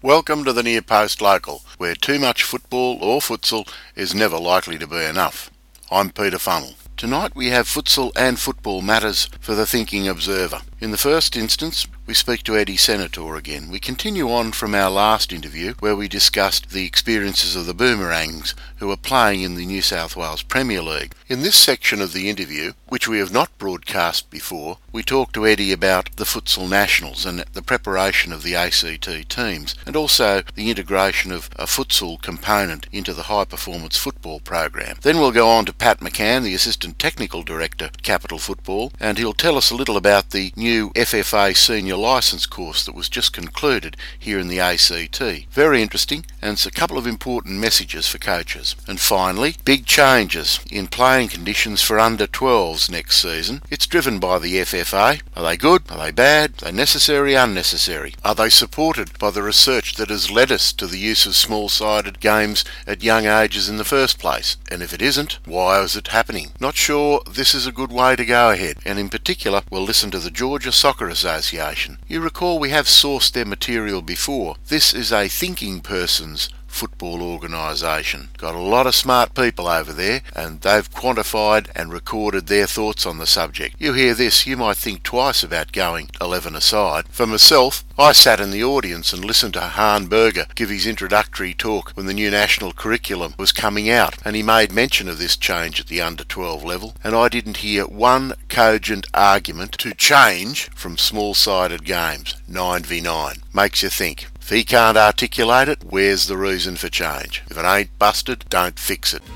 Welcome to the Near Post Local, where too much football or futsal is never likely to be enough. I'm Peter Funnell. Tonight we have futsal and football matters for the thinking observer. In the first instance, we speak to Eddie Senator again. We continue on from our last interview where we discussed the experiences of the Boomerangs who are playing in the New South Wales Premier League. In this section of the interview, which we have not broadcast before, we talked to Eddie about the Futsal Nationals and the preparation of the ACT teams, and also the integration of a futsal component into the high performance football program. Then we'll go on to Pat McCann, the Assistant Technical Director at Capital Football, and he'll tell us a little about the new FFA Senior Licence course that was just concluded here in the ACT. Very interesting, and it's a couple of important messages for coaches. And finally, big changes in playing conditions for under 12s next season. It's driven by the FFA. Are they good? Are they bad? Are they necessary? Unnecessary? Are they supported by the research that has led us to the use of small-sided games at young ages in the first place? And if it isn't, why is it happening? Not sure this is a good way to go ahead, and in particular we'll listen to the Georgia Soccer Association. You recall we have sourced their material before. This is a thinking person's football organisation. Got a lot of smart people over there, and they've quantified and recorded their thoughts on the subject. You hear this, you might think twice about going 11 aside. For myself, I sat in the audience and listened to Han Berger give his introductory talk when the new national curriculum was coming out, and he made mention of this change at the under 12 level, and I didn't hear one cogent argument to change from small-sided games, 9v9. Makes you think. If he can't articulate it, where's the reason for change? If it ain't busted, don't fix it.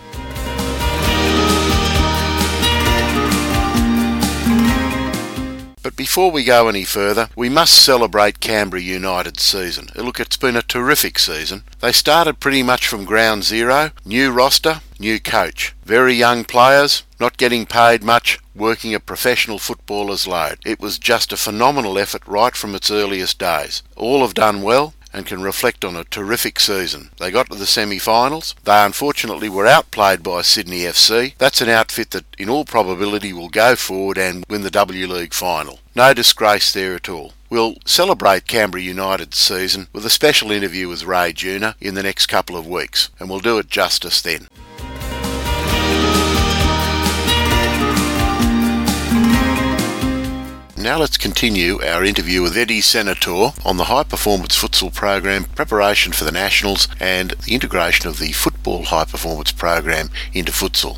But before we go any further, we must celebrate Canberra United's season. Look, it's been a terrific season. They started pretty much from ground zero, new roster, new coach. Very young players, not getting paid much, working a professional footballer's load. It was just a phenomenal effort right from its earliest days. All have done well and can reflect on a terrific season. They got to the semi-finals. They unfortunately were outplayed by Sydney FC. That's an outfit that in all probability will go forward and win the W League final. No disgrace there at all. We'll celebrate Canberra United's season with a special interview with Ray Juna in the next couple of weeks, and we'll do it justice then. Now let's continue our interview with Eddie Senator on the High Performance Futsal Program, preparation for the Nationals and the integration of the Football High Performance Program into futsal.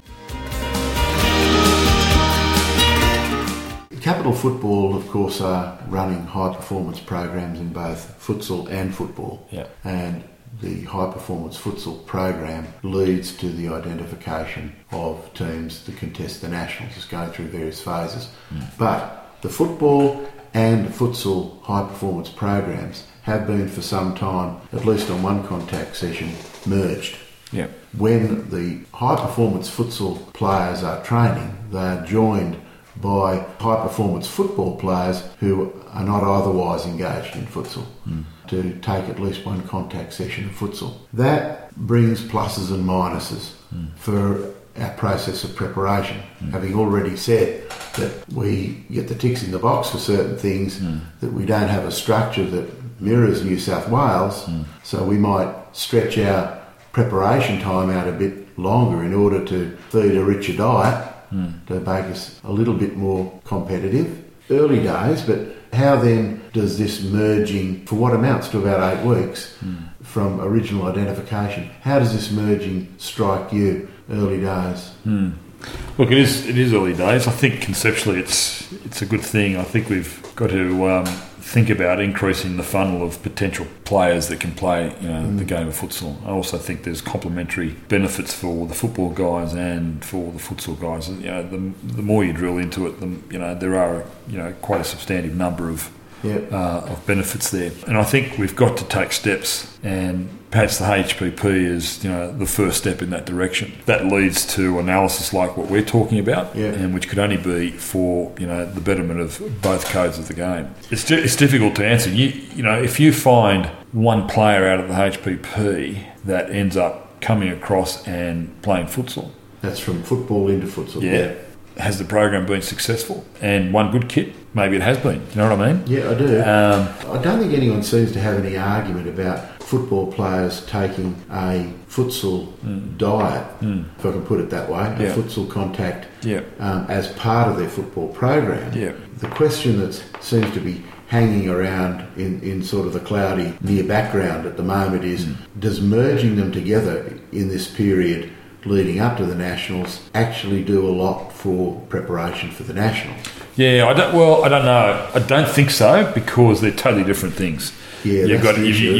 Capital Football, of course, are running high performance programs in both futsal and football. Yeah. And the high performance futsal program leads to the identification of teams that contest the Nationals. It's going through various phases. But the football and futsal high performance programs have been for some time, at least on one contact session, merged. Yeah. When the high performance futsal players are training, they are joined by high performance football players who are not otherwise engaged in futsal to take at least one contact session of futsal. That brings pluses and minuses for our process of preparation. Having already said that we get the ticks in the box for certain things, that we don't have a structure that mirrors New South Wales, so we might stretch our preparation time out a bit longer in order to feed a richer diet to make us a little bit more competitive. Early days, but how then does this merging, for what amounts to about 8 weeks from original identification, how does this merging strike you early days? Look, it is early days. I think conceptually it's a good thing. I think we've got to think about increasing the funnel of potential players that can play the game of futsal. I also think there's complementary benefits for the football guys and for the futsal guys. The more you drill into it, there are quite a substantive number of benefits there. And I think we've got to take steps, and perhaps the HPP is the first step in that direction. That leads to analysis like what we're talking about, and which could only be for the betterment of both codes of the game. It's difficult to answer. If you find one player out of the HPP that ends up coming across and playing futsal, that's from football into futsal. Has the program been successful? And one good kit, maybe it has been. You know what I mean? Yeah, I do. I don't think anyone seems to have any argument about football players taking a futsal diet, if I can put it that way, a futsal contact as part of their football program. The question that seems to be hanging around in sort of the cloudy near background at the moment is, does merging them together in this period leading up to the Nationals actually do a lot for preparation for the Nationals? I don't know. I don't think so, because they're totally different things. You've got an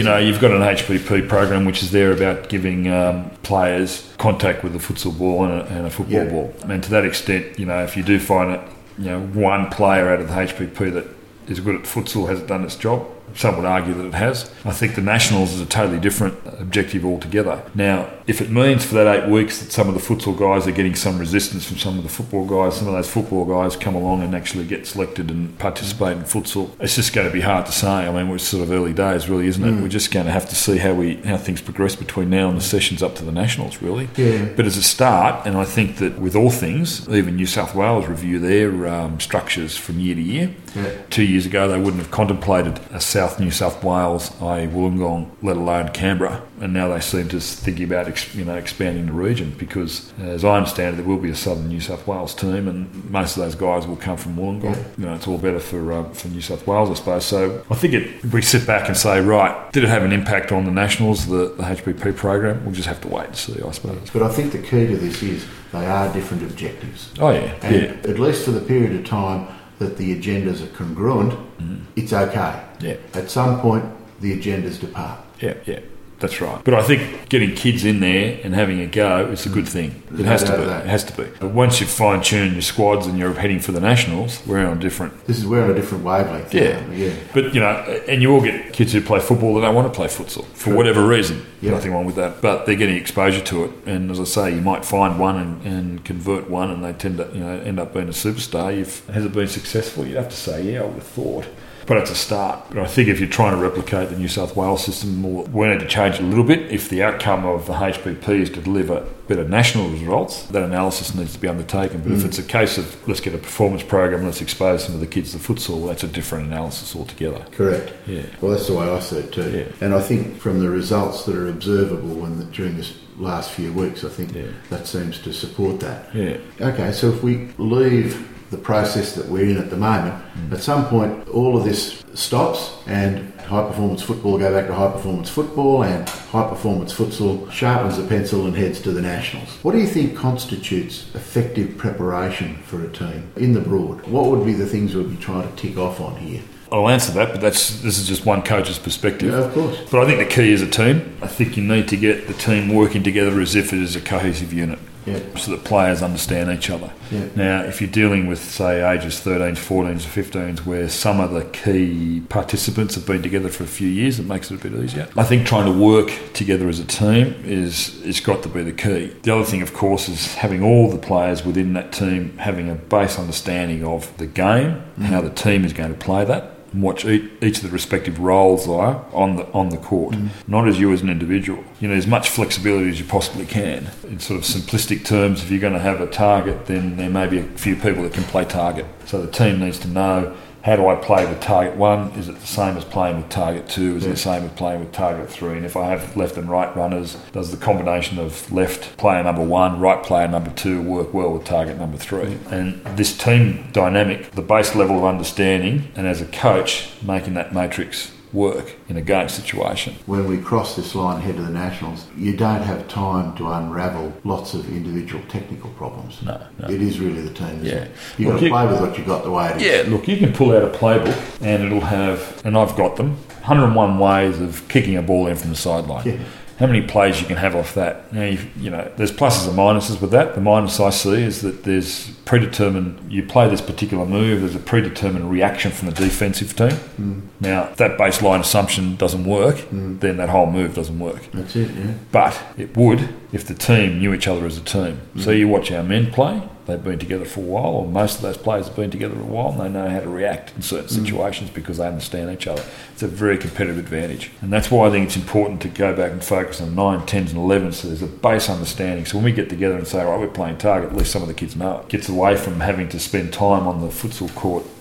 HPP program which is there about giving players contact with a futsal ball and a football ball. And to that extent, if you do find it, one player out of the HPP that is good at futsal hasn't done its job. Some would argue that it has. I think the Nationals is a totally different objective altogether. Now, if it means for that 8 weeks that some of the futsal guys are getting some resistance from some of the football guys, some of those football guys come along and actually get selected and participate in futsal, it's just going to be hard to say. I mean, we're sort of early days, really, isn't it? We're just going to have to see how things progress between now and the sessions up to the Nationals, really. But as a start, and I think that with all things, even New South Wales review their structures from year to year. 2 years ago, they wouldn't have contemplated a South New South Wales, i.e. Wollongong, let alone Canberra, and now they seem to thinking about expanding the region, because as I understand it, there will be a Southern New South Wales team, and most of those guys will come from Wollongong. It's all better for New South Wales, I suppose. So I think if we sit back and say, right, did it have an impact on the Nationals, the HPP program? We'll just have to wait and see, I suppose. But I think the key to this is they are different objectives. And at least for the period of time that the agendas are congruent, it's okay. At some point, the agendas depart. That's right. But I think getting kids in there and having a go is a good thing. It has to be. But once you fine-tune your squads and you're heading for the Nationals, we're on a different wavelength. But, and you all get kids who play football that don't want to play futsal for whatever reason. Nothing wrong with that. But they're getting exposure to it. And as I say, you might find one and convert one, and they tend to end up being a superstar. Has it been successful? You'd have to say, I would have thought. But it's a start. But I think if you're trying to replicate the New South Wales system, we need to change it a little bit. If the outcome of the HPP is to deliver better national results, that analysis needs to be undertaken. But if it's a case of let's get a performance program, let's expose some of the kids to futsal, that's a different analysis altogether. Correct. Well, that's the way I see it too. And I think from the results that are observable during this last few weeks, I think that seems to support that. Okay, so if we leave the process that we're in at the moment, at some point all of this stops and high performance football go back to high performance football, and high performance futsal sharpens the pencil and heads to the Nationals. What do you think constitutes effective preparation for a team in the broad? What would be the things we'd be trying to tick off on here? I'll answer that, but this is just one coach's perspective. Of course. But I think the key is a team. I think you need to get the team working together as if it is a cohesive unit. So that players understand each other. Now, if you're dealing with, say, ages 13s, 14s, or 15s, where some of the key participants have been together for a few years, it makes it a bit easier. I think trying to work together as a team is got to be the key. The other thing, of course, is having all the players within that team having a base understanding of the game, how the team is going to play that, and what each of the respective roles are on the court, not as you as an individual. As much flexibility as you possibly can. In sort of simplistic terms, if you're going to have a target, then there may be a few people that can play target. So the team needs to know, how do I play with target 1? Is it the same as playing with target 2? Is it the same as playing with target 3? And if I have left and right runners, does the combination of left player number 1, right player number 2 work well with target number 3? And this team dynamic, the base level of understanding, and as a coach, making that matrix work in a game situation. When we cross this line ahead of the Nationals, you don't have time to unravel lots of individual technical problems. No. It is really the team, isn't it? You've got to play with what you've got the way it is. Look, you can pull out a playbook and it'll have, and I've got them, 101 ways of kicking a ball in from the sideline. How many plays you can have off that? Now, there's pluses and minuses with that. The minus I see is that there's predetermined, you play this particular move, there's a predetermined reaction from the defensive team. Now, if that baseline assumption doesn't work, then that whole move doesn't work. That's it, But it would if the team knew each other as a team. So you watch our men play, they've been together for a while, or most of those players have been together a while, and they know how to react in certain situations because they understand each other. It's a very competitive advantage. And that's why I think it's important to go back and focus on 9, 10s and 11s, so there's a base understanding. So when we get together and say, right, we're playing target, at least some of the kids know it. Gets away from having to spend time on the futsal court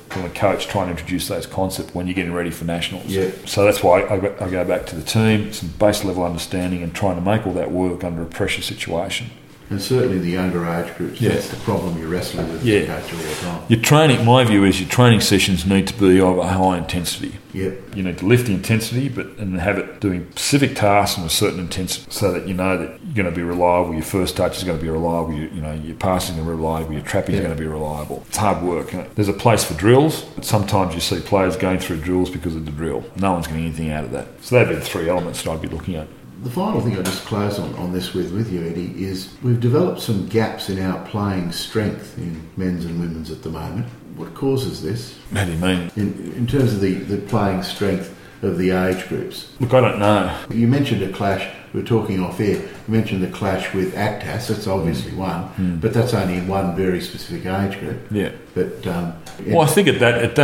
from a coach trying to introduce those concepts when you're getting ready for nationals. Yeah. So that's why I go back to the team, some base level understanding and trying to make all that work under a pressure situation. And certainly the younger age groups, Yeah. that's the problem you're wrestling with Yeah. as a coach all the time. Your training, my view is your training sessions need to be of a high intensity. Yep. You need to lift the intensity, and have it doing specific tasks and a certain intensity, so that you know that you're going to be reliable. Your first touch is going to be reliable. Your passing is going to be reliable. Your trapping is going to be reliable. It's hard work. There's a place for drills, but sometimes you see players going through drills because of the drill. No one's getting anything out of that. So that'd be the three elements that I'd be looking at. The final thing I just close on this with you, Eddie, is we've developed some gaps in our playing strength in men's and women's at the moment. What causes this? How do you mean? In terms of the playing strength of the age groups. Look, I don't know. You mentioned a clash, we were talking off air, you mentioned the clash with Actas, that's obviously one, but that's only in one very specific age group. Yeah. But Well, I think at that,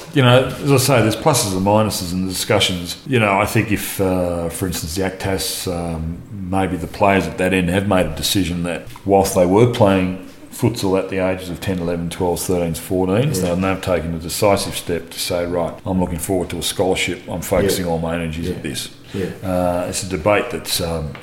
as I say, there's pluses and minuses in the discussions. I think if, for instance, the Actas, maybe the players at that end have made a decision that whilst they were playing futsal at the ages of 10, 11, 12, 13, 14, so they've taken a decisive step to say, right, I'm looking forward to a scholarship, I'm focusing all my energies at this. Yeah. It's a debate that's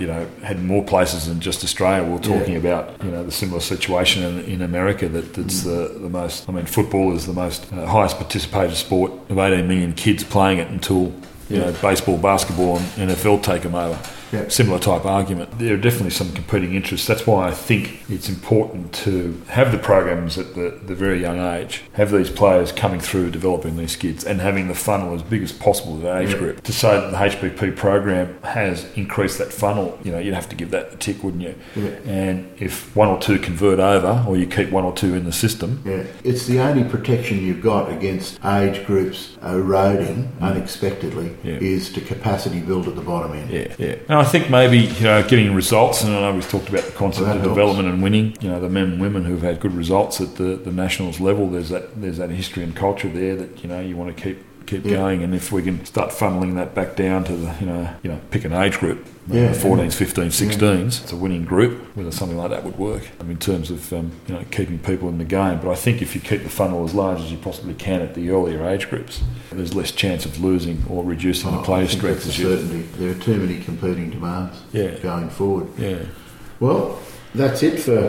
had more places than just Australia. We're talking about the similar situation in America that's the most. I mean, football is the most highest participated sport of 18 million kids playing it until baseball, basketball, and NFL take them over. Yeah. Similar type argument. There are definitely some competing interests. That's why I think it's important to have the programs at the very young age, have these players coming through developing these kids and having the funnel as big as possible at that age group. To say that the HBP program has increased that funnel, you'd have to give that a tick, wouldn't you? Yeah. And if one or two convert over, or you keep one or two in the system. Yeah. It's the only protection you've got against age groups eroding unexpectedly is to capacity build at the bottom end. Yeah. And I think maybe, getting results, and I know we've talked about the concept of helps. development and winning, the men and women who've had good results at the nationals level, there's that history and culture there that, you want to keep going, and if we can start funneling that back down to the, pick an age group, 14s, 15s, 16s, it's a winning group, whether something like that would work in terms of, keeping people in the game. But I think if you keep the funnel as large as you possibly can at the earlier age groups, there's less chance of losing or reducing the player strength. That's a certainty. There are too many competing demands going forward. Yeah. Well, that's it for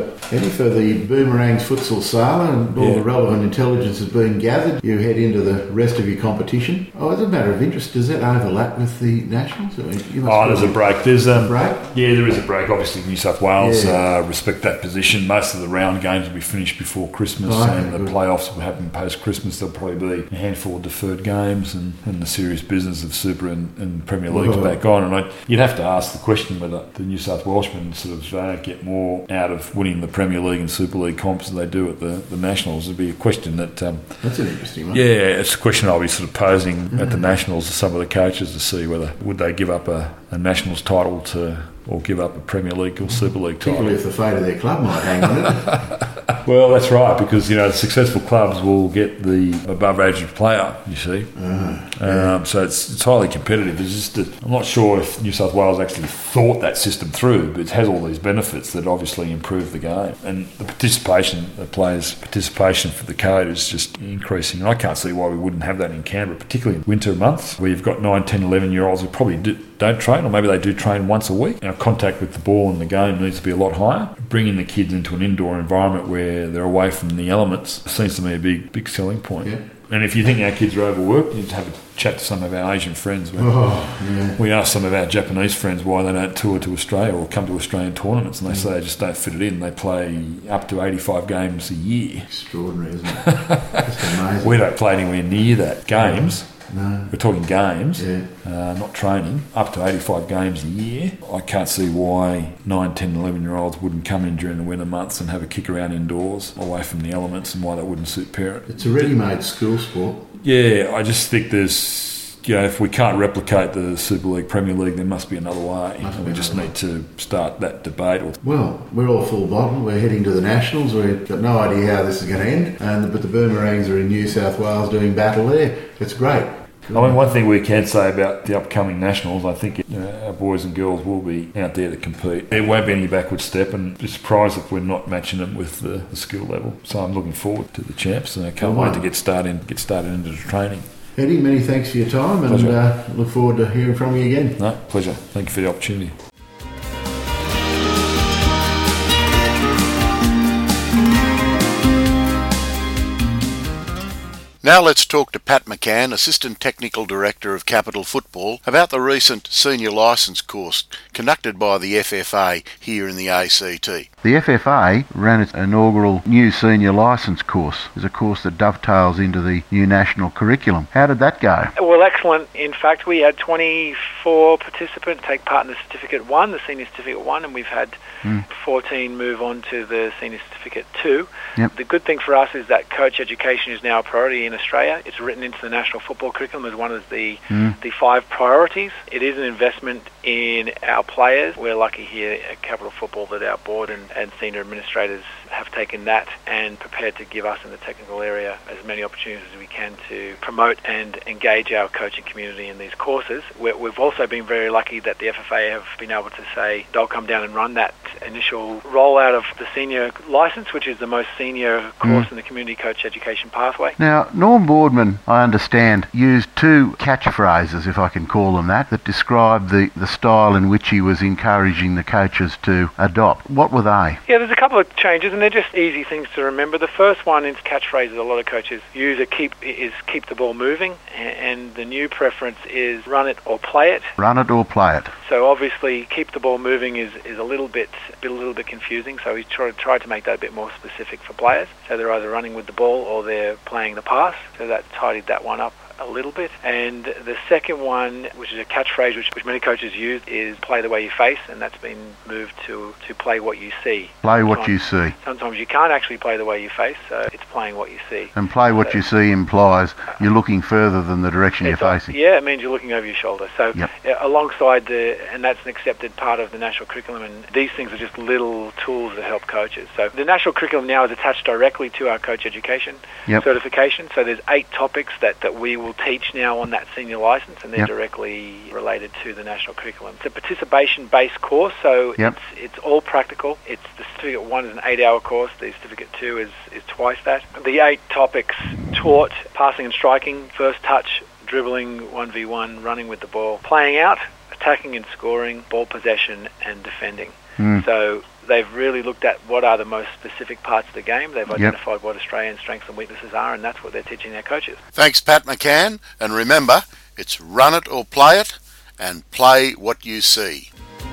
the Boomerangs Futsal Sala, and all the relevant intelligence has been gathered. You head into the rest of your competition. As a matter of interest, does that overlap with the Nationals? There's a break. There's a break? Yeah, there is a break. Obviously, New South Wales respect that position. Most of the round games will be finished before Christmas, and the playoffs will happen post-Christmas. There'll probably be a handful of deferred games, and the serious business of Super and Premier League's back on. And you'd have to ask the question whether the New South Welshmen sort of get more out of winning the Premier League and Super League comps than they do at the Nationals. It'd be a question that... that's an interesting one. Yeah, it's a question I'll be sort of posing at the Nationals to some of the coaches to see whether would they give up a Nationals title or give up a Premier League or Super League title. Particularly if the fate of their club might hang on it. Well, that's right, because the successful clubs will get the above average player, you see. So it's highly competitive. I'm not sure if New South Wales actually thought that system through, but it has all these benefits that obviously improve the game. And the players' participation for the code is just increasing. And I can't see why we wouldn't have that in Canberra, particularly in winter months, where you've got 9, 10, 11-year-olds who probably don't train, or maybe they do train once a week. Our contact with the ball and the game needs to be a lot higher. Bringing the kids into an indoor environment where they're away from the elements seems to me a big selling point. Yeah. And if you think our kids are overworked, you need to have a chat to some of our Asian friends. We ask some of our Japanese friends why they don't tour to Australia or come to Australian tournaments, and they say they just don't fit it in. They play up to 85 games a year. Extraordinary, isn't it? Just amazing. We don't play anywhere near that. Games. No. We're talking games, not training, up to 85 games a year. I can't see why 9, 10, 11-year-olds wouldn't come in during the winter months and have a kick around indoors, away from the elements, and why that wouldn't suit parents. It's a ready-made school sport. Yeah, I just think there's, if we can't replicate the Super League, Premier League, there must be another way. We just need to start that debate. Well, we're all full bottle. We're heading to the Nationals. We've got no idea how this is going to end, but the Boomerangs are in New South Wales doing battle there. It's great. I mean, one thing we can say about the upcoming nationals, I think our boys and girls will be out there to compete. There won't be any backward step, and be surprised if we're not matching them with the skill level. So I'm looking forward to the champs, and I can't wait to get started into the training. Eddie, many thanks for your time, and look forward to hearing from you again. No, pleasure. Thank you for the opportunity. Now let's talk to Pat McCann, Assistant Technical Director of Capital Football, about the recent senior licence course conducted by the FFA here in the ACT. The FFA ran its inaugural new senior licence course. It's a course that dovetails into the new national curriculum. How did that go? Well, excellent. In fact, we had 24 participants take part in the Certificate 1, the Senior Certificate 1, and we've had 14 move on to the Senior Certificate 2. Yep. The good thing for us is that coach education is now a priority in Australia. It's written into the national football curriculum as one of the 5 priorities. It is an investment in our players. We're lucky here at Capital Football that our board and senior administrators have taken that and prepared to give us in the technical area as many opportunities as we can to promote and engage our coaching community in these courses. We've also been very lucky that the FFA have been able to say they'll come down and run that initial rollout of the senior licence, which is the most senior course in the community coach education pathway. Now, Norm Boardman, I understand, used 2 catchphrases, if I can call them that describe the style in which he was encouraging the coaches to adopt. What were they? Yeah, there's a couple of changes, and they're just easy things to remember. The first one is catchphrases a lot of coaches use keep the ball moving, and the new preference is run it or play it. Run it or play it. So obviously keep the ball moving is a little bit confusing, so we tried to make that a bit more specific for players. So they're either running with the ball or they're playing the pass, so that tidied that one up a little bit. And the second one, which is a catchphrase which many coaches use, is play the way you face, and that's been moved to play what you see. Play what you see. Sometimes you can't actually play the way you face, so it's playing what you see. And play what you see implies you're looking further than the direction you're facing. Yeah, it means you're looking over your shoulder. So alongside and that's an accepted part of the national curriculum, and these things are just little tools that help coaches. So the national curriculum now is attached directly to our coach education certification. So there's 8 topics that we will teach now on that senior licence, and they're directly related to the national curriculum. It's a participation-based course, so it's all practical. The Certificate 1 is an 8-hour course. The Certificate 2 is twice that. The 8 topics taught: passing and striking, first touch, dribbling, 1v1, running with the ball, playing out, attacking and scoring, ball possession, and defending. So they've really looked at what are the most specific parts of the game. They've identified what Australian strengths and weaknesses are, and that's what they're teaching their coaches. Thanks, Pat McCann. And remember, it's run it or play it, and play what you see.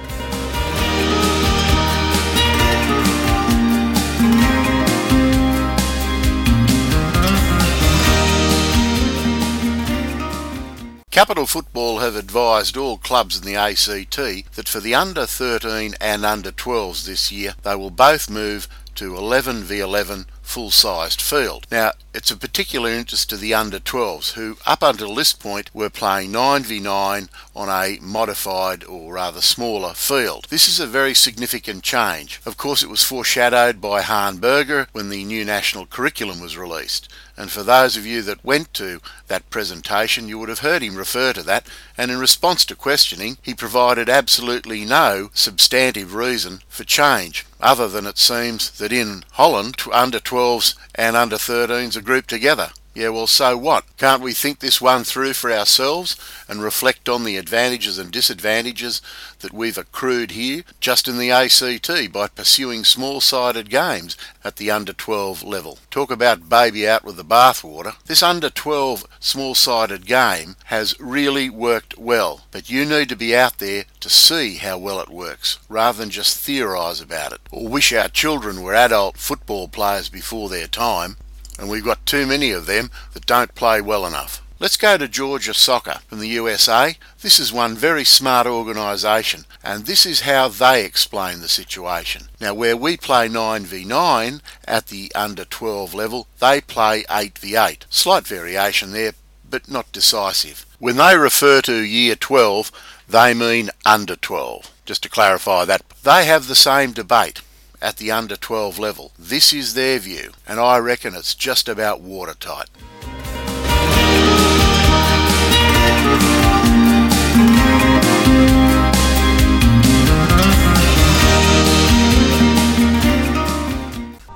Capital Football have advised all clubs in the ACT that for the under-13 and under-12s this year, they will both move to 11v11 full-sized field. Now, it's of particular interest to the under-12s, who up until this point were playing 9v9 on a modified or rather smaller field. This is a very significant change. Of course, it was foreshadowed by Han Berger when the new national curriculum was released. And for those of you that went to that presentation, you would have heard him refer to that, and in response to questioning, he provided absolutely no substantive reason for change, other than it seems that in Holland, under-12s and under-13s are grouped together. Yeah, well, so what? Can't we think this one through for ourselves and reflect on the advantages and disadvantages that we've accrued here just in the ACT by pursuing small-sided games at the under-12 level? Talk about baby out with the bathwater. This under-12 small-sided game has really worked well, but you need to be out there to see how well it works, rather than just theorise about it, or wish our children were adult football players before their time. And we've got too many of them that don't play well enough. Let's go to Georgia Soccer from the USA. This is one very smart organisation, and this is how they explain the situation. Now, where we play 9v9 at the under-12 level, they play 8v8. Slight variation there, but not decisive. When they refer to year 12, they mean under 12. Just to clarify that, they have the same debate at the under-12 level. This is their view, and I reckon it's just about watertight.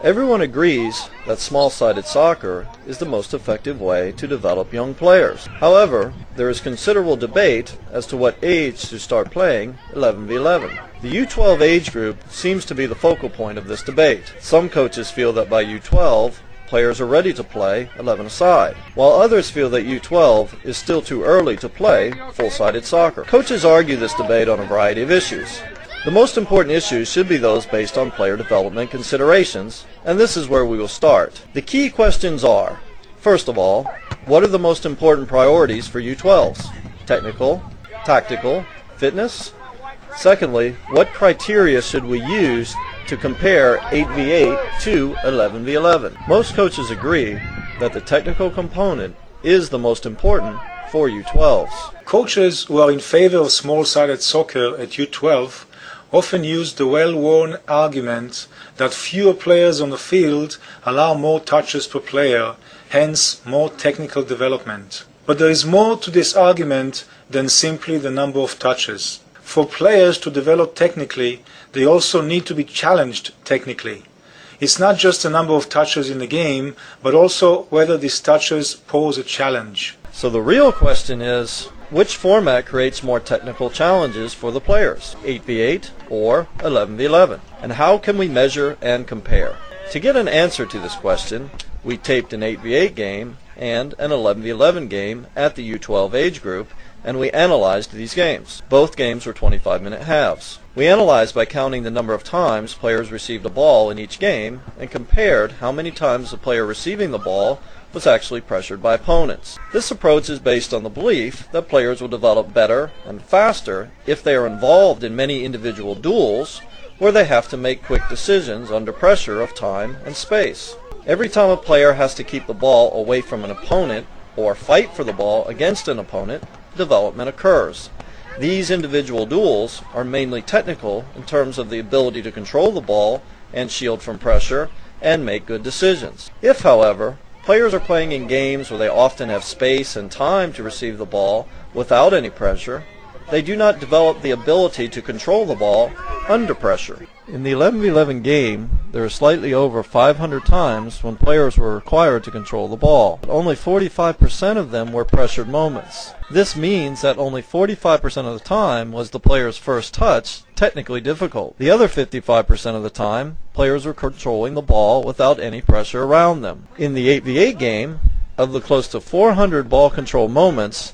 Everyone agrees that small-sided soccer is the most effective way to develop young players. However, there is considerable debate as to what age to start playing 11v11. The U12 age group seems to be the focal point of this debate. Some coaches feel that by U12, players are ready to play 11-a-side, while others feel that U12 is still too early to play full-sided soccer. Coaches argue this debate on a variety of issues. The most important issues should be those based on player development considerations, and this is where we will start. The key questions are, first of all, what are the most important priorities for U12s? Technical, tactical, fitness? Secondly, what criteria should we use to compare 8v8 to 11v11? Most coaches agree that the technical component is the most important for U12s. Coaches who are in favor of small-sided soccer at U12 often use the well-worn argument that fewer players on the field allow more touches per player, hence more technical development. But there is more to this argument than simply the number of touches. For players to develop technically, they also need to be challenged technically. It's not just the number of touches in the game, but also whether these touches pose a challenge. So the real question is, which format creates more technical challenges for the players, 8v8 or 11v11? And how can we measure and compare? To get an answer to this question, we taped an 8v8 game and an 11v11 game at the U12 age group, and we analyzed these games. Both games were 25-minute halves. We analyzed by counting the number of times players received a ball in each game and compared how many times the player receiving the ball was actually pressured by opponents. This approach is based on the belief that players will develop better and faster if they are involved in many individual duels where they have to make quick decisions under pressure of time and space. Every time a player has to keep the ball away from an opponent or fight for the ball against an opponent, development occurs. These individual duels are mainly technical in terms of the ability to control the ball and shield from pressure and make good decisions. If, however, players are playing in games where they often have space and time to receive the ball without any pressure, they do not develop the ability to control the ball under pressure. In the 11v11 game, there are slightly over 500 times when players were required to control the ball, but only 45% of them were pressured moments. This means that only 45% of the time was the player's first touch technically difficult. The other 55% of the time, players were controlling the ball without any pressure around them. In the 8v8 game, of the close to 400 ball control moments,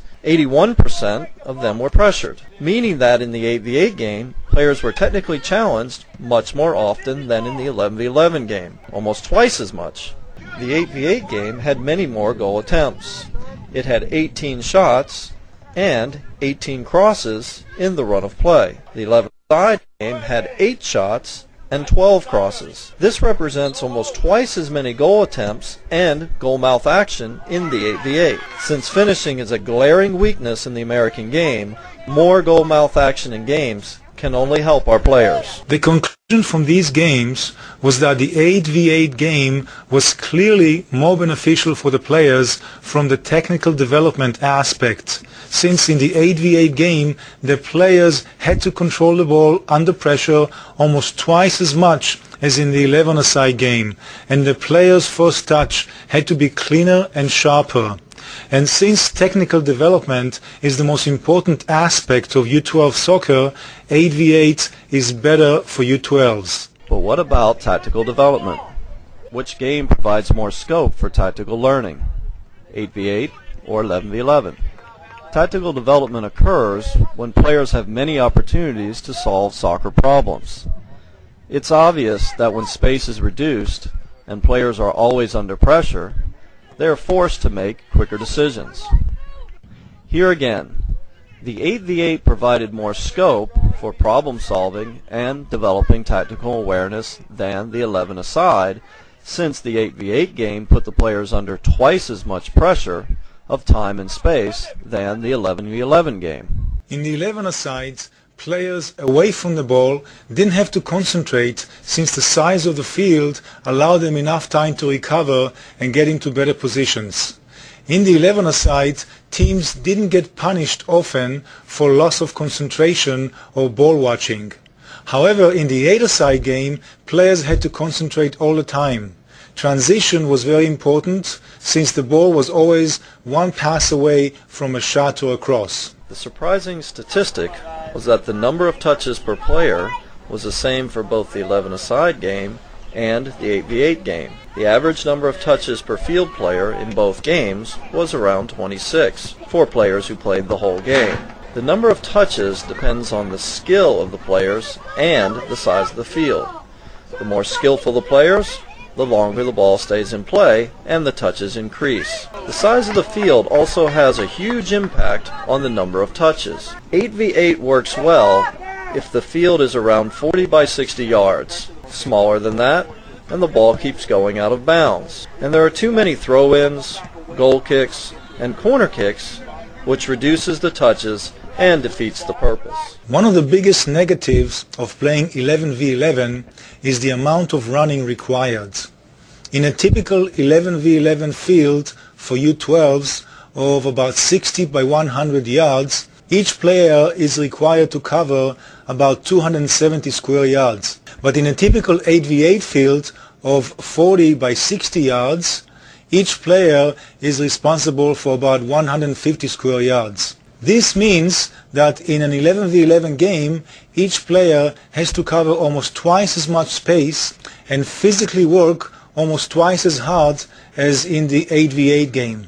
81% of them were pressured, meaning that in the 8v8 game, players were technically challenged much more often than in the 11v11 game, almost twice as much. The 8v8 game had many more goal attempts. It had 18 shots and 18 crosses in the run of play. The 11-side game had 8 shots and 12 crosses. This represents almost twice as many goal attempts and goal mouth action in the 8v8. Since finishing is a glaring weakness in the American game, more goal mouth action in games can only help our players. The conclusion from these games was that the 8v8 game was clearly more beneficial for the players from the technical development aspect, since in the 8v8 game the players had to control the ball under pressure almost twice as much as in the 11-a-side game, and the player's first touch had to be cleaner and sharper. And since technical development is the most important aspect of U12 soccer, 8v8 is better for U12s. But what about tactical development? Which game provides more scope for tactical learning, 8v8 or 11v11? Tactical development occurs when players have many opportunities to solve soccer problems. It's obvious that when space is reduced and players are always under pressure, they are forced to make quicker decisions. Here again, the 8v8 provided more scope for problem solving and developing tactical awareness than the 11-a-side, since the 8v8 game put the players under twice as much pressure of time and space than the 11v11 game. In the 11-a-side, players away from the ball didn't have to concentrate, since the size of the field allowed them enough time to recover and get into better positions. In the 11-a-side, teams didn't get punished often for loss of concentration or ball watching. However, in the 8-a-side game, players had to concentrate all the time. Transition was very important since the ball was always one pass away from a shot or a cross. The surprising statistic was that the number of touches per player was the same for both the 11-a-side game and the 8v8 game. The average number of touches per field player in both games was around 26 for players who played the whole game. The number of touches depends on the skill of the players and the size of the field. The more skillful the players, the longer the ball stays in play and the touches increase. The size of the field also has a huge impact on the number of touches. 8v8 works well if the field is around 40 by 60 yards. Smaller than that, and the ball keeps going out of bounds. And there are too many throw-ins, goal kicks, and corner kicks, which reduces the touches and defeats the purpose. One of the biggest negatives of playing 11v11 is the amount of running required. In a typical 11v11 field for U12s of about 60 by 100 yards, each player is required to cover about 270 square yards. But in a typical 8v8 field of 40 by 60 yards, each player is responsible for about 150 square yards. This means that in an 11v11 game, each player has to cover almost twice as much space and physically work almost twice as hard as in the 8v8 game.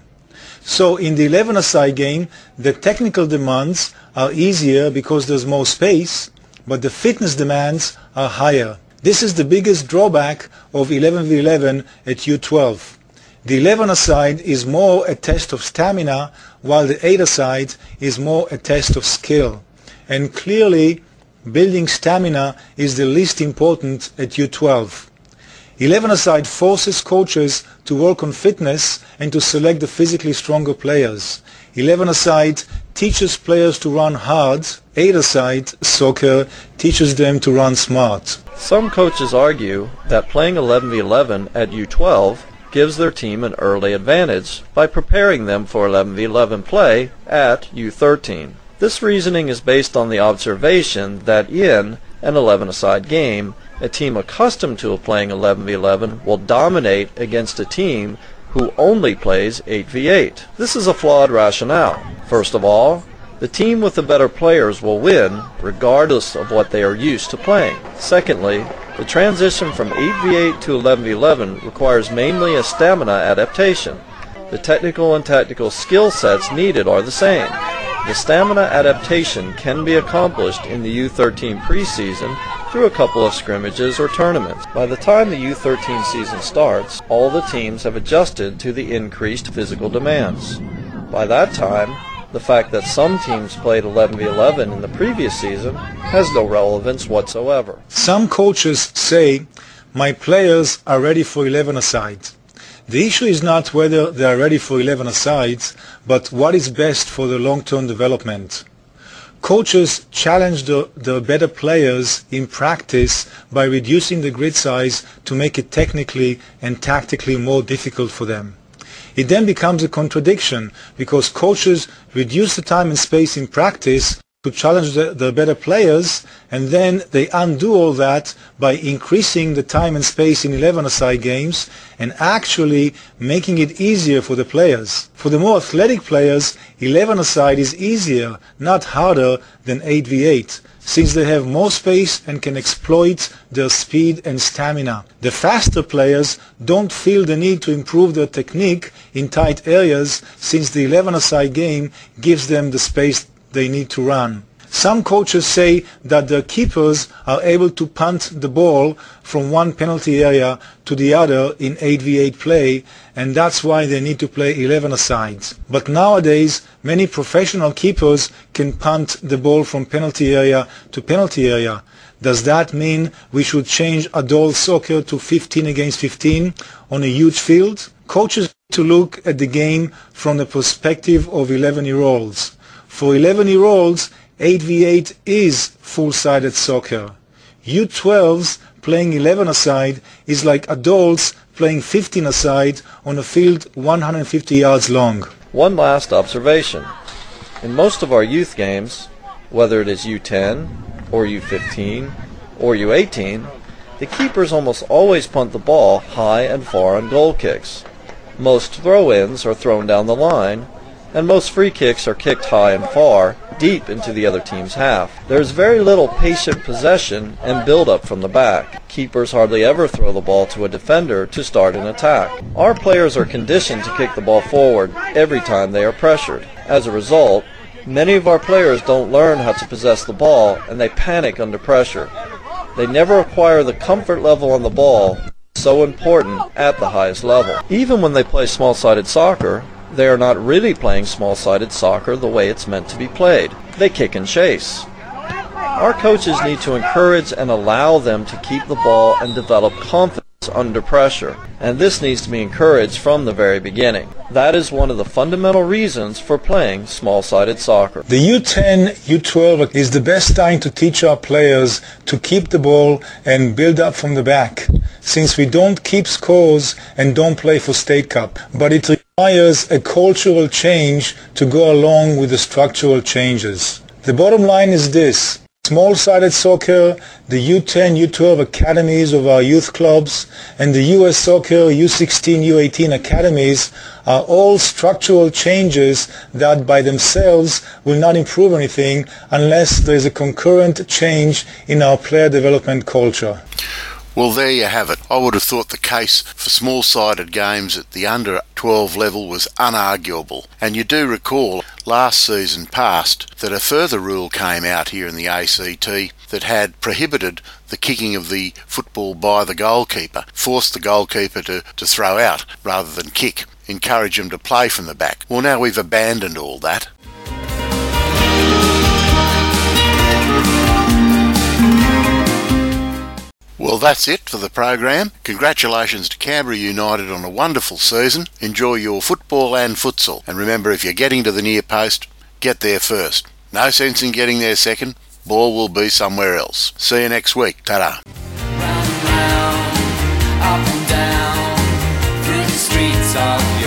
So in the 11-a-side game, the technical demands are easier because there's more space, but the fitness demands are higher. This is the biggest drawback of 11v11 at U12. The 11-a-side is more a test of stamina, while the 8-a-side is more a test of skill. And clearly, building stamina is the least important at U12. 11-a-side forces coaches to work on fitness and to select the physically stronger players. 11-a-side teaches players to run hard. 8-a-side soccer teaches them to run smart. Some coaches argue that playing 11v11 at U12 gives their team an early advantage by preparing them for 11v11 play at U13. This reasoning is based on the observation that in an 11-a-side game, a team accustomed to playing 11v11 will dominate against a team who only plays 8v8. This is a flawed rationale. First of all, the team with the better players will win regardless of what they are used to playing. Secondly, the transition from 8v8 to 11v11 requires mainly a stamina adaptation. The technical and tactical skill sets needed are the same. The stamina adaptation can be accomplished in the U13 preseason through a couple of scrimmages or tournaments. By the time the U13 season starts, all the teams have adjusted to the increased physical demands. By that time, the fact that some teams played 11v11 in the previous season has no relevance whatsoever. Some coaches say, my players are ready for 11-a-side. The issue is not whether they are ready for 11-a-sides, but what is best for their long-term development. Coaches challenge the better players in practice by reducing the grid size to make it technically and tactically more difficult for them. It then becomes a contradiction because coaches reduce the time and space in practice to challenge the better players, and then they undo all that by increasing the time and space in 11-a-side games and actually making it easier for the players. For the more athletic players, 11-a-side is easier, not harder than 8v8, since they have more space and can exploit their speed and stamina. The faster players don't feel the need to improve their technique in tight areas, since the 11-a-side game gives them the space they need to run. Some coaches say that their keepers are able to punt the ball from one penalty area to the other in 8v8 play, and that's why they need to play 11-a-side. But nowadays, many professional keepers can punt the ball from penalty area to penalty area. Does that mean we should change adult soccer to 15 against 15 on a huge field? Coaches need to look at the game from the perspective of 11-year-olds. For 11-year-olds, 8v8 is full-sided soccer. U12s playing 11-a-side is like adults playing 15-a-side on a field 150 yards long. One last observation. In most of our youth games, whether it is U10 or U15 or U18, the keepers almost always punt the ball high and far on goal kicks. Most throw-ins are thrown down the line, and most free kicks are kicked high and far, deep into the other team's half. There is very little patient possession and build-up from the back. Keepers hardly ever throw the ball to a defender to start an attack. Our players are conditioned to kick the ball forward every time they are pressured. As a result, many of our players don't learn how to possess the ball, and they panic under pressure. They never acquire the comfort level on the ball, so important at the highest level. Even when they play small-sided soccer, they are not really playing small-sided soccer the way it's meant to be played. They kick and chase. Our coaches need to encourage and allow them to keep the ball and develop confidence under pressure, and this needs to be encouraged from the very beginning. That is one of the fundamental reasons for playing small-sided soccer. The U10, U12 is the best time to teach our players to keep the ball and build up from the back, since we don't keep scores and don't play for State Cup. But it requires a cultural change to go along with the structural changes. The bottom line is this. Small-sided soccer, the U10, U12 academies of our youth clubs, and the US Soccer, U16, U18 academies are all structural changes that by themselves will not improve anything unless there is a concurrent change in our player development culture. Well, there you have it. I would have thought the case for small-sided games at the under-12 level was unarguable. And you do recall last season past that a further rule came out here in the ACT that had prohibited the kicking of the football by the goalkeeper, forced the goalkeeper to throw out rather than kick, encourage them to play from the back. Well, now we've abandoned all that. Well, that's it for the program. Congratulations to Canberra United on a wonderful season. Enjoy your football and futsal. And remember, if you're getting to the near post, get there first. No sense in getting there second. Ball will be somewhere else. See you next week. Ta-da. Round and round, up and down, through the streets of